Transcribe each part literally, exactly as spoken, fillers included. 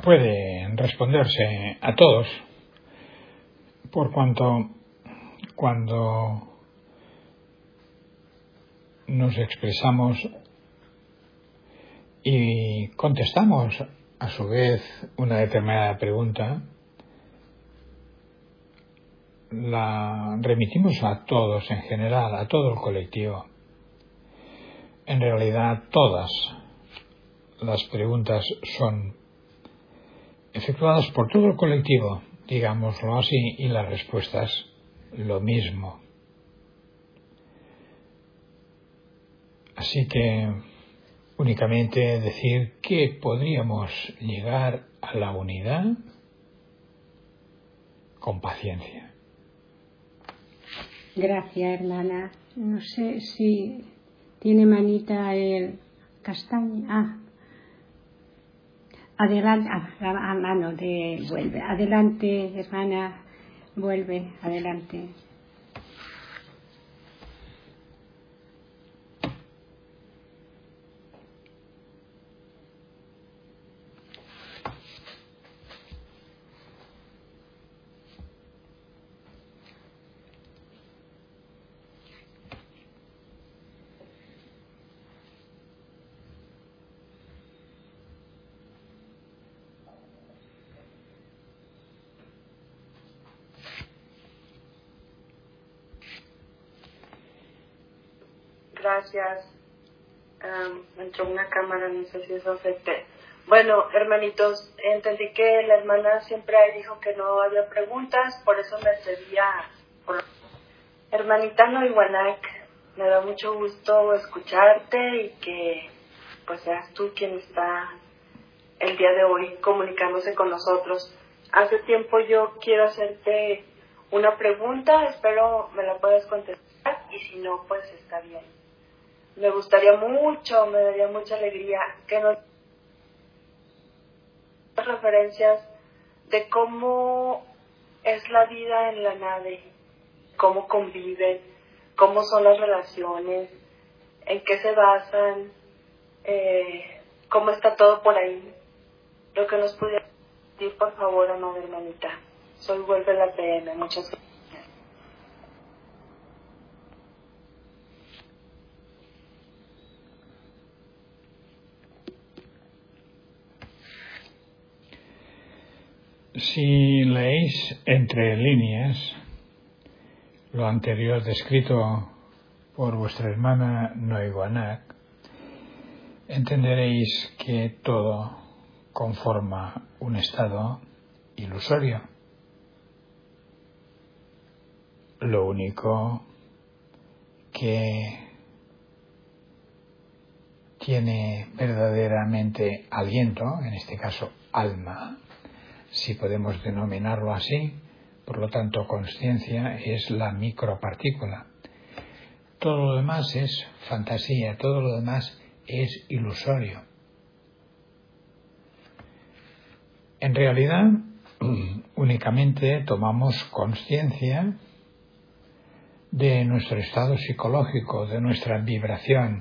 puede responderse a todos, por cuanto cuando nos expresamos y contestamos a su vez una determinada pregunta, la remitimos a todos en general, a todo el colectivo. En realidad todas las preguntas son efectuadas por todo el colectivo, digámoslo así, y las respuestas lo mismo. Así que únicamente decir que podríamos llegar a la unidad con paciencia. Gracias, hermana. No sé si tiene manita el castaño. Ah, adelante, ah, la mano de vuelve. Adelante, hermana, vuelve, adelante. Gracias. Um, entró una cámara, no sé si eso afecte. Bueno, hermanitos, entendí que la hermana siempre dijo que no había preguntas, por eso me atreví a... Por... Hermanita Noihuanac, me da mucho gusto escucharte y que pues seas tú quien está el día de hoy comunicándose con nosotros. Hace tiempo yo quiero hacerte una pregunta, espero me la puedas contestar y si no, pues está bien. Me gustaría mucho, me daría mucha alegría que nos des referencias de cómo es la vida en la nave, cómo conviven, cómo son las relaciones, en qué se basan, eh, cómo está todo por ahí. Lo que nos pudiera decir, por favor, amada hermanita. Soy Vuelve la P M, muchas gracias. Si leéis entre líneas lo anterior descrito por vuestra hermana Noihuanac, entenderéis que todo conforma un estado ilusorio. Lo único que tiene verdaderamente aliento, en este caso alma, si podemos denominarlo así, por lo tanto consciencia, es la micropartícula. Todo lo demás es fantasía, todo lo demás es ilusorio. En realidad, únicamente tomamos conciencia de nuestro estado psicológico, de nuestra vibración.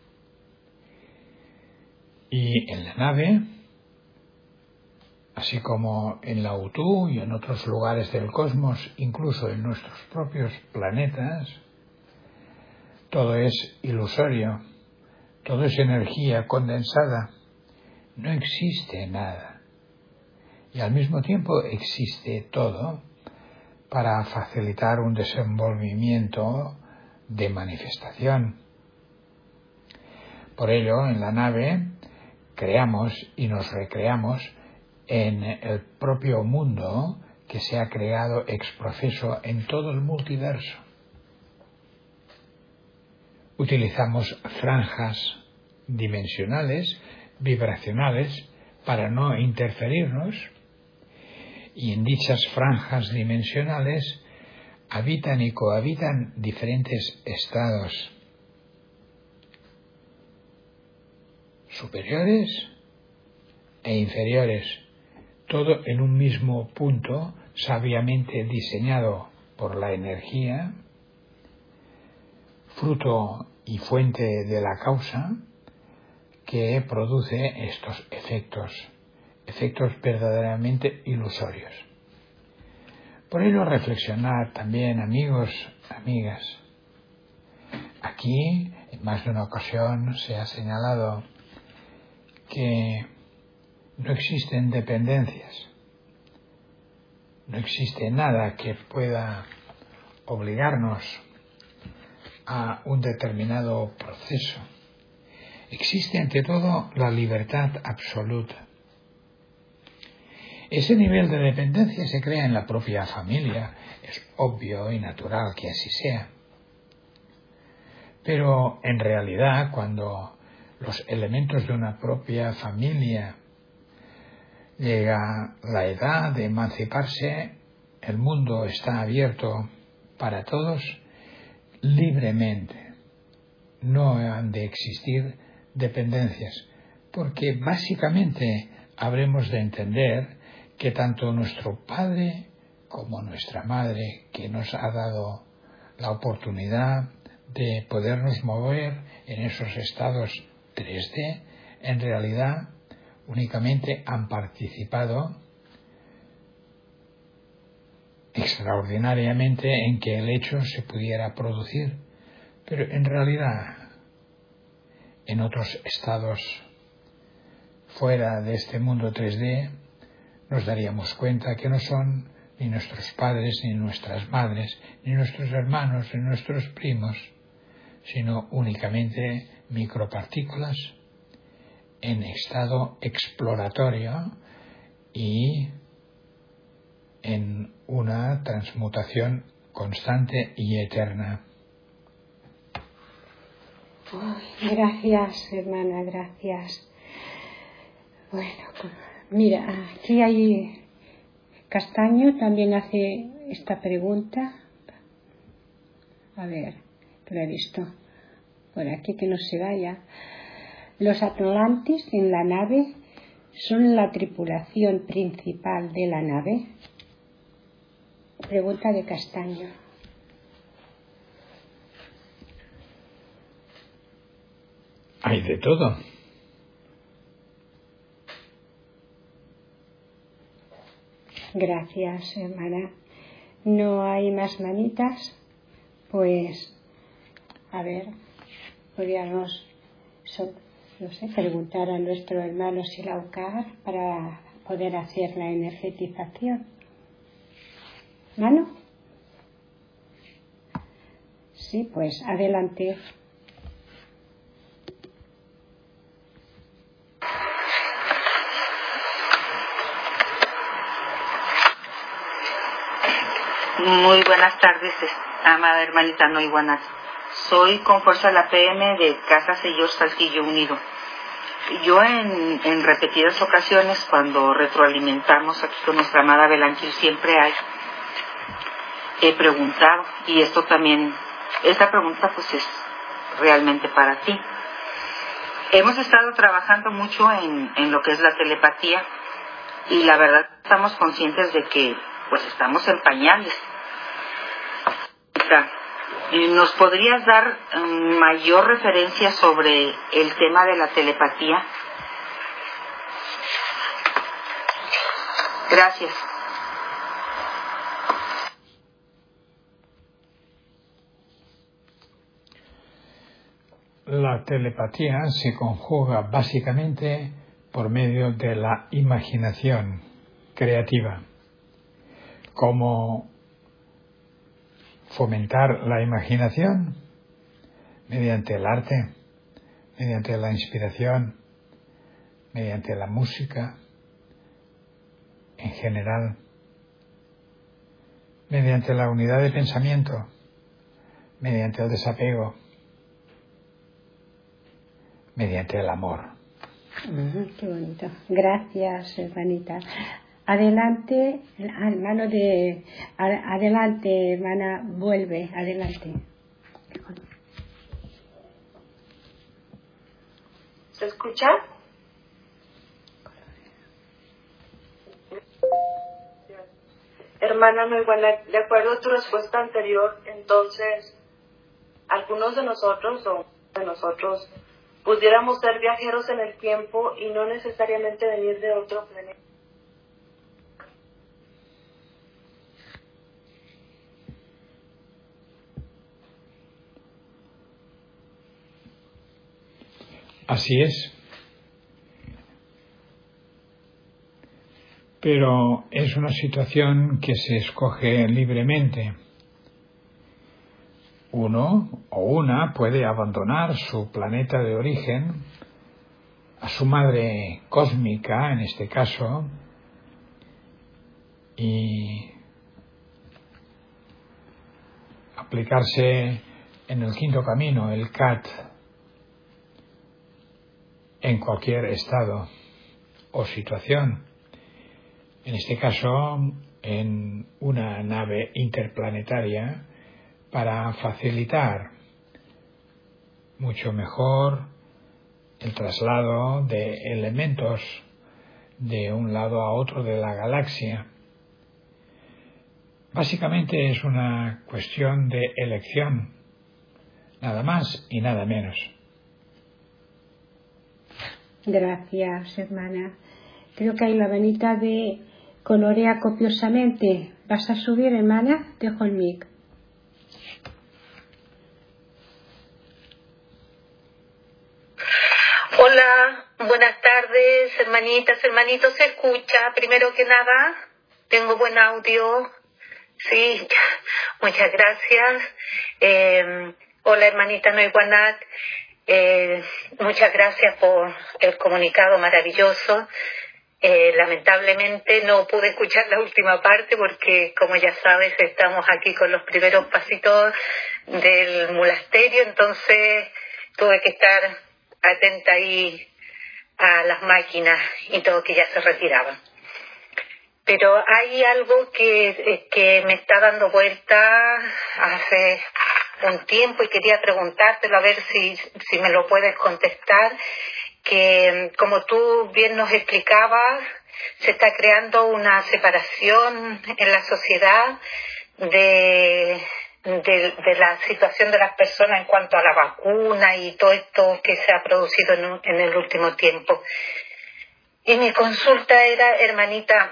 Y en la nave, así como en la U T U y en otros lugares del cosmos, incluso en nuestros propios planetas, todo es ilusorio, todo es energía condensada, no existe nada. Y al mismo tiempo existe todo para facilitar un desenvolvimiento de manifestación. Por ello, en la nave creamos y nos recreamos en el propio mundo que se ha creado ex profeso en todo el multiverso. Utilizamos franjas dimensionales, vibracionales, para no interferirnos, y en dichas franjas dimensionales habitan y cohabitan diferentes estados superiores e inferiores, todo en un mismo punto sabiamente diseñado por la energía, fruto y fuente de la causa que produce estos efectos efectos verdaderamente ilusorios. Por ello, reflexionar también, amigos, amigas. Aquí, en más de una ocasión, se ha señalado que no existen dependencias, no existe nada que pueda obligarnos a un determinado proceso. Existe ante todo la libertad absoluta. Ese nivel de dependencia se crea en la propia familia, es obvio y natural que así sea. Pero en realidad, cuando los elementos de una propia familia llega la edad de emanciparse, el mundo está abierto para todos libremente. No han de existir dependencias, porque básicamente habremos de entender que tanto nuestro padre como nuestra madre, que nos ha dado la oportunidad de podernos mover en esos estados tres D, en realidad únicamente han participado extraordinariamente en que el hecho se pudiera producir, pero en realidad en otros estados fuera de este mundo tres D nos daríamos cuenta que no son ni nuestros padres, ni nuestras madres, ni nuestros hermanos, ni nuestros primos, sino únicamente micropartículas en estado exploratorio y en una transmutación constante y eterna. Oh, gracias, hermana, gracias. Bueno, mira, aquí hay Castaño, también hace esta pregunta. A ver, lo he visto por aquí, que no se vaya. Los Atlantis en la nave son la tripulación principal de la nave. Pregunta de Castaño. Hay de todo. Gracias, hermana. ¿No hay más manitas? Pues, a ver, podríamos, no sé, preguntar a nuestro hermano Silaucar para poder hacer la energetización. ¿Mano? Sí, pues adelante. Muy buenas tardes, amada hermanita no iguanas. Soy con fuerza la P M de Casa Señor Saltillo Unido. Yo en, en repetidas ocasiones, cuando retroalimentamos aquí con nuestra amada Belanquil, siempre hay, he preguntado, y esto también, esta pregunta pues es realmente para ti. Hemos estado trabajando mucho en, en lo que es la telepatía, y la verdad estamos conscientes de que pues estamos en pañales. ¿Nos podrías dar um, mayor referencia sobre el tema de la telepatía? Gracias. La telepatía se conjuga básicamente por medio de la imaginación creativa. ¿Cómo fomentar la imaginación? Mediante el arte, mediante la inspiración, mediante la música en general, mediante la unidad de pensamiento, mediante el desapego, mediante el amor. Uh-huh, qué bonito. Gracias, hermanita. Adelante, hermano de... Adelante, hermana, vuelve, adelante. ¿Se escucha? Hermana, no igual, de acuerdo a tu respuesta anterior, entonces, algunos de nosotros o de nosotros pudiéramos ser viajeros en el tiempo y no necesariamente venir de otro planeta. Así es. Pero es una situación que se escoge libremente. Uno o una puede abandonar su planeta de origen, a su madre cósmica en este caso, y aplicarse en el quinto camino, el C A T, en cualquier estado o situación. En este caso, en una nave interplanetaria, para facilitar mucho mejor el traslado de elementos de un lado a otro de la galaxia. Básicamente es una cuestión de elección, nada más y nada menos. Gracias, hermana. Creo que hay la venita de colorea copiosamente. ¿Vas a subir, hermana? Dejo el mic. Hola, buenas tardes, hermanitas, hermanitos. ¿Se escucha? Primero que nada, tengo buen audio. Sí, muchas gracias. Eh, hola, hermanita Noiguanac. Eh, muchas gracias por el comunicado maravilloso. Eh, lamentablemente no pude escuchar la última parte porque, como ya sabes, estamos aquí con los primeros pasitos del monasterio, entonces tuve que estar atenta ahí a las máquinas y todo, que ya se retiraban. Pero hay algo que, que me está dando vuelta hace un tiempo y quería preguntártelo a ver si, si me lo puedes contestar, que como tú bien nos explicabas, se está creando una separación en la sociedad de, de, de la situación de las personas en cuanto a la vacuna y todo esto que se ha producido en, en el último tiempo. Y mi consulta era, hermanita,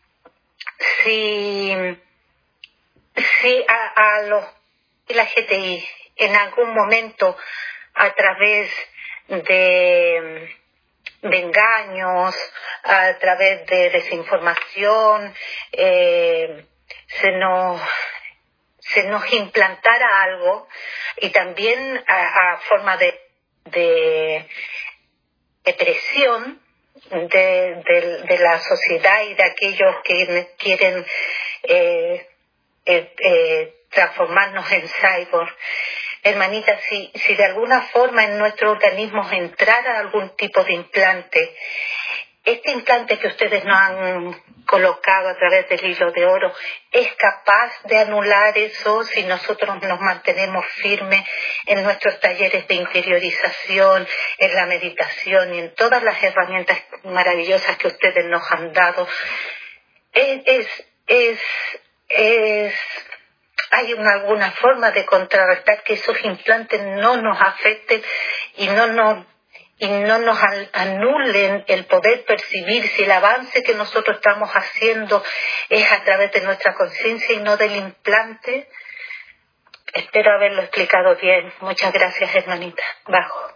si, si a, a los la G T I en algún momento a través de, de engaños, a través de desinformación, eh, se nos se nos implantara algo, y también a, a forma de, de, de presión de, de, de la sociedad y de aquellos que quieren eh, eh, eh, transformarnos en cyborg. Hermanita, si, si de alguna forma en nuestro organismo entrara algún tipo de implante, este implante que ustedes nos han colocado a través del hilo de oro, ¿es capaz de anular eso si nosotros nos mantenemos firmes en nuestros talleres de interiorización, en la meditación y en todas las herramientas maravillosas que ustedes nos han dado? Es, es, es, es ¿Hay una, alguna forma de contrarrestar que esos implantes no nos afecten y no nos, y no nos anulen el poder percibir si el avance que nosotros estamos haciendo es a través de nuestra conciencia y no del implante? Espero haberlo explicado bien. Muchas gracias, hermanita. Bajo.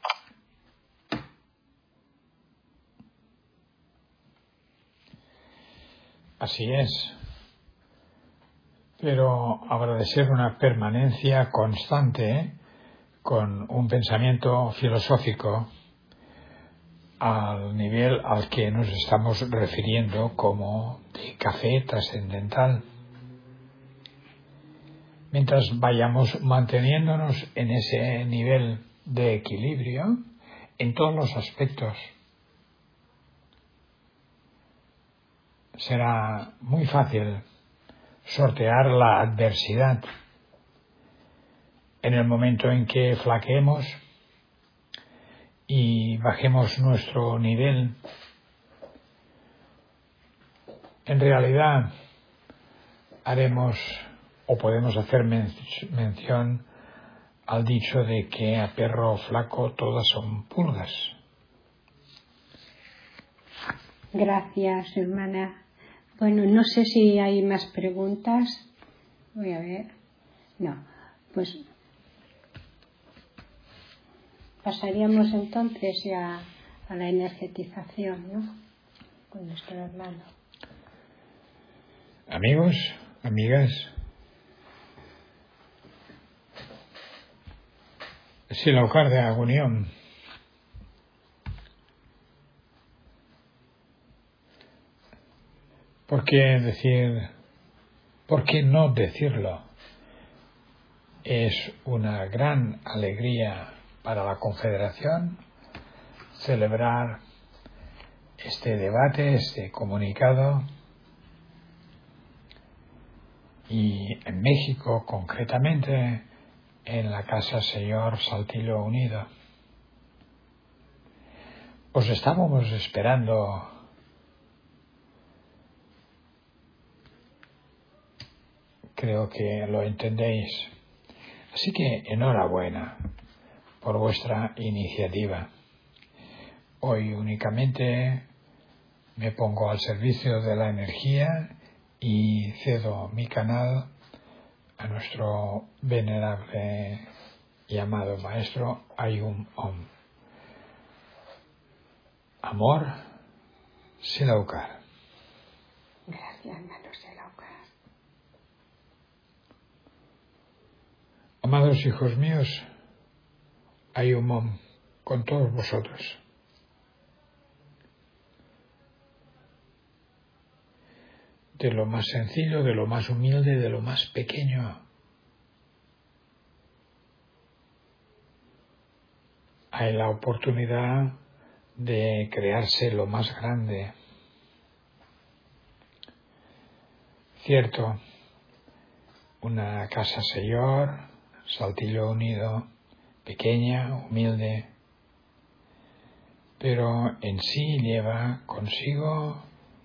Así es. Pero habrá de ser una permanencia constante con un pensamiento filosófico al nivel al que nos estamos refiriendo como de café trascendental. Mientras vayamos manteniéndonos en ese nivel de equilibrio en todos los aspectos, será muy fácil sortear la adversidad. En el momento en que flaqueemos y bajemos nuestro nivel, en realidad haremos o podemos hacer men- mención al dicho de que a perro flaco todas son pulgas. Gracias, hermana. Bueno, no sé si hay más preguntas. Voy a ver. No, pues pasaríamos entonces ya a la energetización, ¿no? Con nuestro hermano. Amigos, amigas, Silaucar de Agunión. ¿Por qué decir, por qué no decirlo? Es una gran alegría para la Confederación celebrar este debate, este comunicado, y en México concretamente en la Casa Señor Saltillo Unido. Os estábamos esperando creo que lo entendéis. Así que enhorabuena por vuestra iniciativa. Hoy únicamente me pongo al servicio de la energía y cedo mi canal a nuestro venerable y amado maestro Ayum Om. Amor, Silaucar. Gracias, hermano Silaucar. Amados hijos míos, Ayum Om con todos vosotros. De lo más sencillo, de lo más humilde, de lo más pequeño, hay la oportunidad de crearse lo más grande. Cierto, una casa señor, Saltillo Unido, pequeña, humilde, pero en sí lleva consigo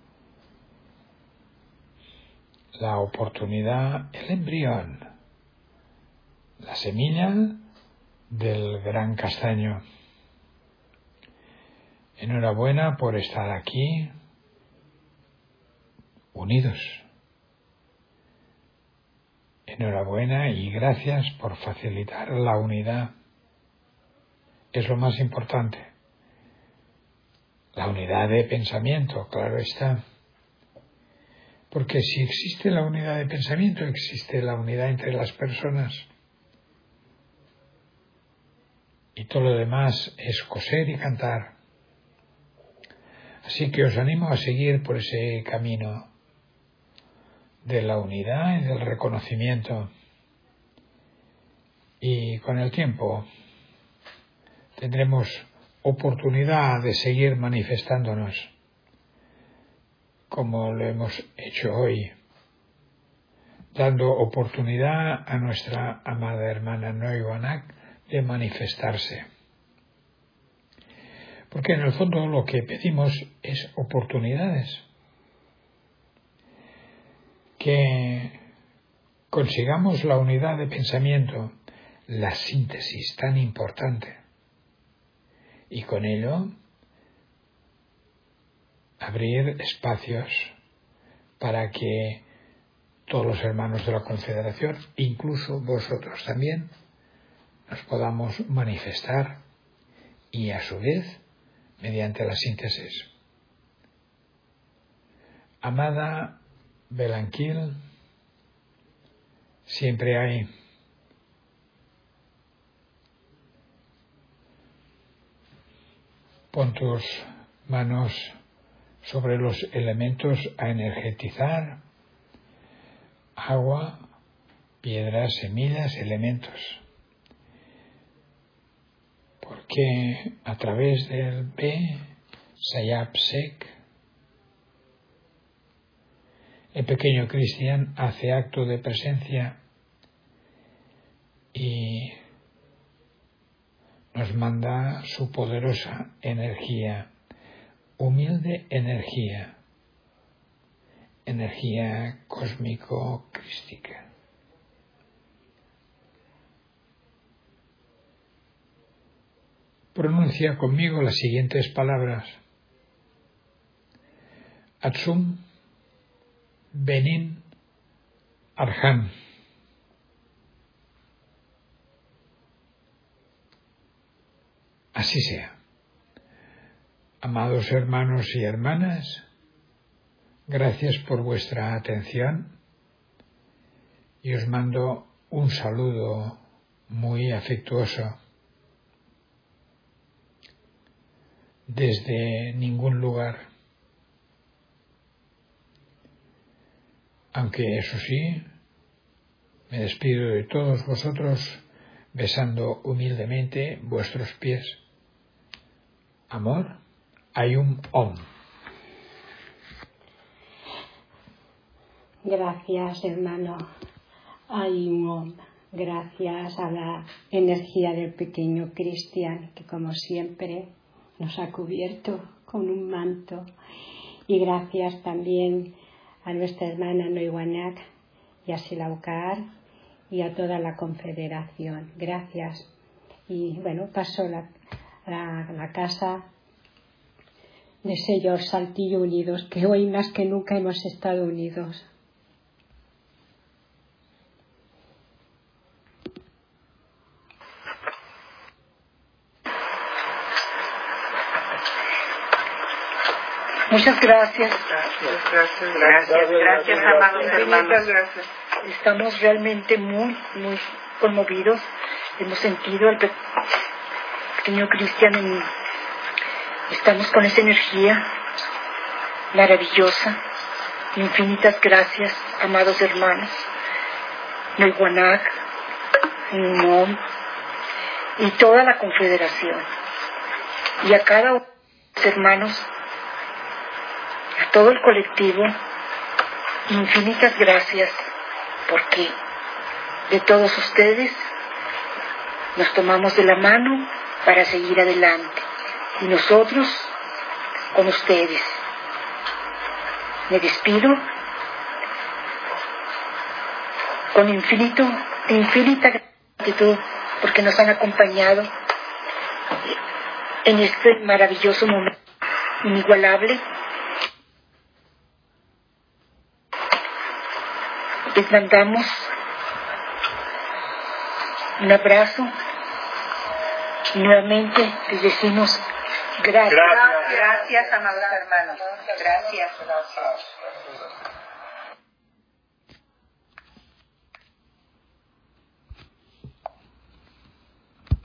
la oportunidad, el embrión, la semilla del gran castaño. Enhorabuena por estar aquí unidos. Enhorabuena y gracias por facilitar la unidad. Es lo más importante. La unidad de pensamiento, claro está. Porque si existe la unidad de pensamiento, existe la unidad entre las personas. Y todo lo demás es coser y cantar. Así que os animo a seguir por ese camino de la unidad y del reconocimiento. Y con el tiempo tendremos oportunidad de seguir manifestándonos como lo hemos hecho hoy, dando oportunidad a nuestra amada hermana Noyuanak de manifestarse. Porque en el fondo lo que pedimos es oportunidades. Que consigamos la unidad de pensamiento, la síntesis tan importante. Y con ello abrir espacios para que todos los hermanos de la Confederación, incluso vosotros también, nos podamos manifestar y a su vez mediante la síntesis. Amada Belanquil, siempre hay pon tus manos sobre los elementos a energetizar, agua, piedras, semillas, elementos. Porque a través del B, Sayap Sek, el pequeño Cristian hace acto de presencia y nos manda su poderosa energía, humilde energía, energía cósmico-crística. pronuncia conmigo las siguientes palabras: Atsum Benin Arhan. Así sea. Amados hermanos y hermanas, gracias por vuestra atención y os mando un saludo muy afectuoso desde ningún lugar, aunque eso sí, me despido de todos vosotros besando humildemente vuestros pies. Amor, Ayum Om. Gracias, hermano Ayum Om. Gracias a la energía del pequeño Cristian, que como siempre nos ha cubierto con un manto. Y gracias también a nuestra hermana Noiwanak y a Silaucar y a toda la confederación. Gracias. Y bueno, paso la, la, la casa de Señor Saltillo Unidos, que hoy más que nunca hemos estado unidos. Muchas gracias. Gracias, gracias, gracias, gracias, amados hermanos. Gracias. Estamos realmente muy, muy conmovidos. Hemos sentido al pequeño Cristian en... Estamos con esa energía maravillosa. Infinitas gracias, amados hermanos. Noiwanak, Nom y toda la confederación. Y a cada uno de los hermanos, a todo el colectivo, infinitas gracias, porque de todos ustedes nos tomamos de la mano para seguir adelante, y nosotros con ustedes. Me despido con infinito, infinita gratitud porque nos han acompañado en este maravilloso momento inigualable. Les mandamos un abrazo y nuevamente les decimos gracias. Gracias, gracias, amados hermanos. Gracias. Gracias.